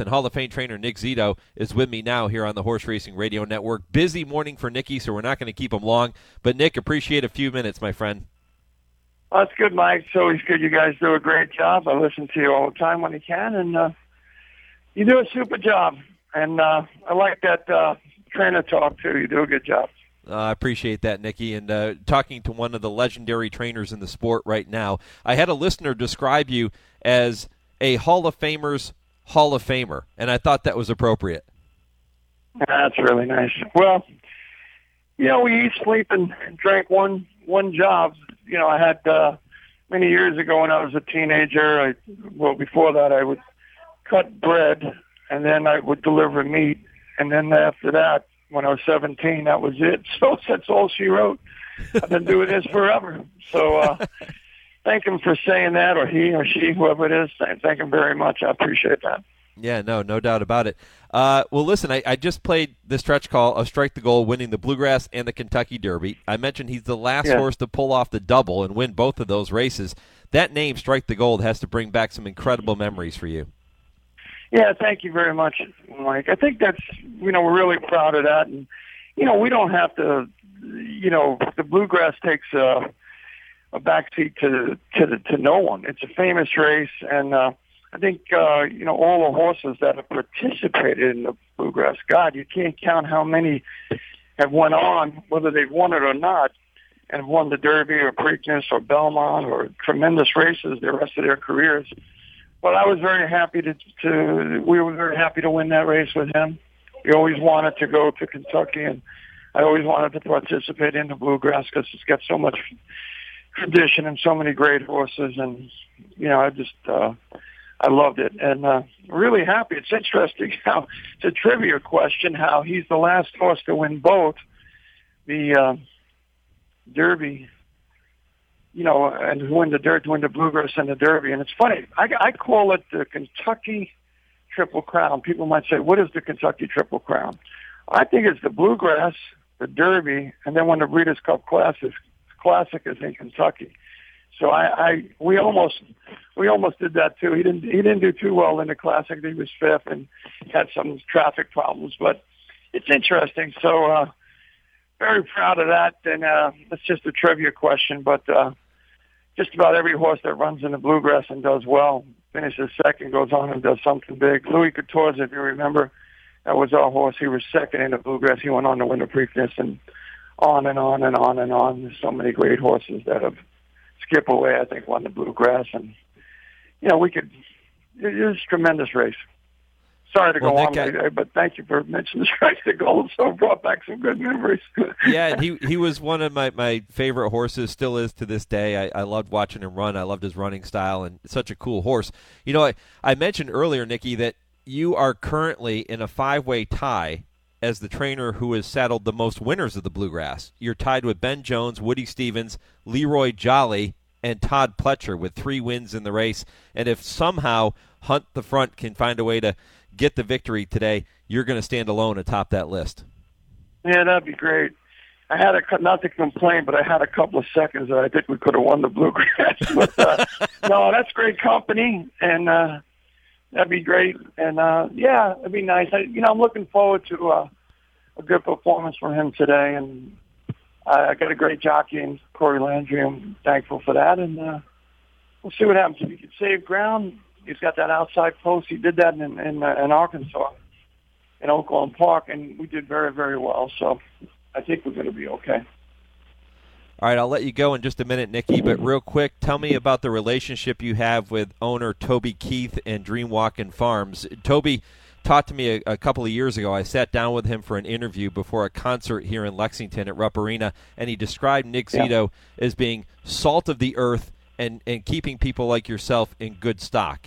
and Hall of Fame trainer Nick Zito is with me now here on the Horse Racing Radio Network. Busy morning for Nicky, so we're not going to keep him long. But, Nick, appreciate a few minutes, my friend. Well, that's good, Mike. It's always good. You guys do a great job. I listen to you all the time when you can, and you do a super job. And I like that trainer talk, too. You do a good job. I appreciate that, Nicky. And talking to one of the legendary trainers in the sport right now, I had a listener describe you as a Hall of Famer's Hall of Famer, and I thought that was appropriate. That's really nice. Well, we eat, sleep, and drank one job. I had many years ago when I was a teenager, before that I would cut bread, and then I would deliver meat, and then after that, when I was 17, that was it. So that's all she wrote. I've been doing this forever. So thank him for saying that, or he or she, whoever it is. Thank him very much. I appreciate that. Yeah, no doubt about it. Well, listen, I just played the stretch call of Strike the Gold, winning the Bluegrass and the Kentucky Derby. I mentioned he's the last horse to pull off the double and win both of those races. That name, Strike the Gold, has to bring back some incredible memories for you. Yeah, thank you very much, Mike. I think that's, we're really proud of that. And, we don't have to, the Bluegrass takes a backseat to no one. It's a famous race, and I think, all the horses that have participated in the Bluegrass, God, you can't count how many have went on, whether they've won it or not, and won the Derby or Preakness or Belmont or tremendous races the rest of their careers. But I was very happy we were very happy to win that race with him. We always wanted to go to Kentucky, and I always wanted to participate in the Bluegrass because it's got so much tradition and so many great horses, and I loved it, and really happy. It's interesting how it's a trivia question how he's the last horse to win both the Derby, and win the Bluegrass and the Derby. And it's funny, I call it the Kentucky Triple Crown. People might say, what is the Kentucky Triple Crown? I think it's the Bluegrass, the Derby, and then when the Breeders' Cup Classic is in Kentucky. So we almost did that too. He didn't do too well in the Classic. He was fifth and had some traffic problems, but it's interesting. So very proud of that. And it's just a trivia question, but just about every horse that runs in the Bluegrass and does well finishes second, goes on and does something big. Louis Quatorze, if you remember, that was our horse. He was second in the Bluegrass. He went on to win the Preakness, and on and on and on and on. There's so many great horses that have Skip Away, I think, won the Bluegrass, and it was a tremendous race. Sorry to go on, but thank you for mentioning Strike the Gold. So it brought back some good memories. Yeah, and he was one of my favorite horses, still is to this day. I loved watching him run. I loved his running style, and such a cool horse. I mentioned earlier, Nicky, that you are currently in a 5-way tie as the trainer who has saddled the most winners of the Bluegrass. You're tied with Ben Jones, Woody Stevens, Leroy Jolly, and Todd Pletcher with 3 wins in the race. And if somehow Hunt the Front can find a way to get the victory today, you're going to stand alone atop that list. Yeah, that'd be great. I had not to complain, but I had a couple of seconds that I think we could have won the Bluegrass. But no, that's great company, and that'd be great. And it'd be nice. I'm looking forward to a good performance from him today, and I got a great jockey in Corey Landry. I'm thankful for that, and we'll see what happens. If he can save ground, he's got that outside post. He did that in Arkansas, in Oaklawn Park, and we did very, very well. So I think we're going to be okay. All right, I'll let you go in just a minute, Nicky, but real quick, tell me about the relationship you have with owner Toby Keith and Dreamwalkin' Farms. Toby talked to me a couple of years ago. I sat down with him for an interview before a concert here in Lexington at Rupp Arena, and he described Nick Zito as being salt of the earth and keeping people like yourself in good stock.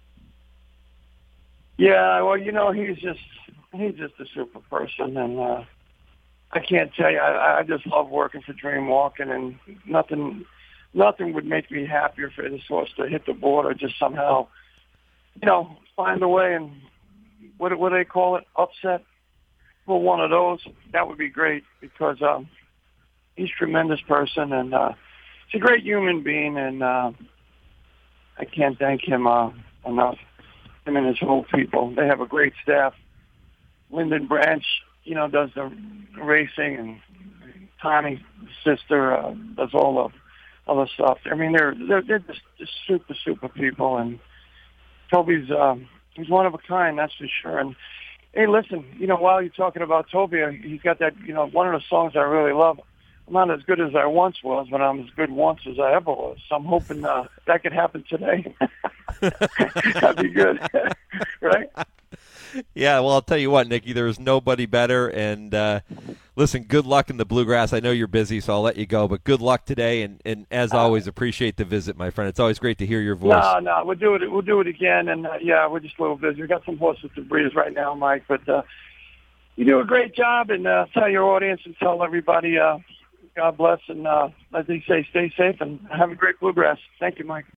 Yeah, well, he's just a super person, and I can't tell you, I just love working for Dreamwalkin', and nothing would make me happier for this horse to hit the board or just somehow, find a way and what do they call it, upset for one of those. That would be great because he's a tremendous person, and he's a great human being, and I can't thank him enough. him and his whole people. They have a great staff. Lyndon Branch, does the racing, and Tommy's sister does all the other stuff. I mean, they're just super people, and Toby's he's one of a kind, that's for sure. And hey, listen, while you're talking about Toby, he's got that, one of the songs I really love. I'm not as good as I once was, but I'm as good once as I ever was. So I'm hoping that could happen today. That'd be good, right? Yeah, well, I'll tell you what, Nicky, there is nobody better. And listen, good luck in the Bluegrass. I know you're busy, so I'll let you go. But good luck today, and as always, appreciate the visit, my friend. It's always great to hear your voice. No, we'll do it again. And we're just a little busy. We got some horses to breeze right now, Mike. But you do a great job, and tell your audience and tell everybody, God bless, and as they say, stay safe and have a great Bluegrass. Thank you, Mike.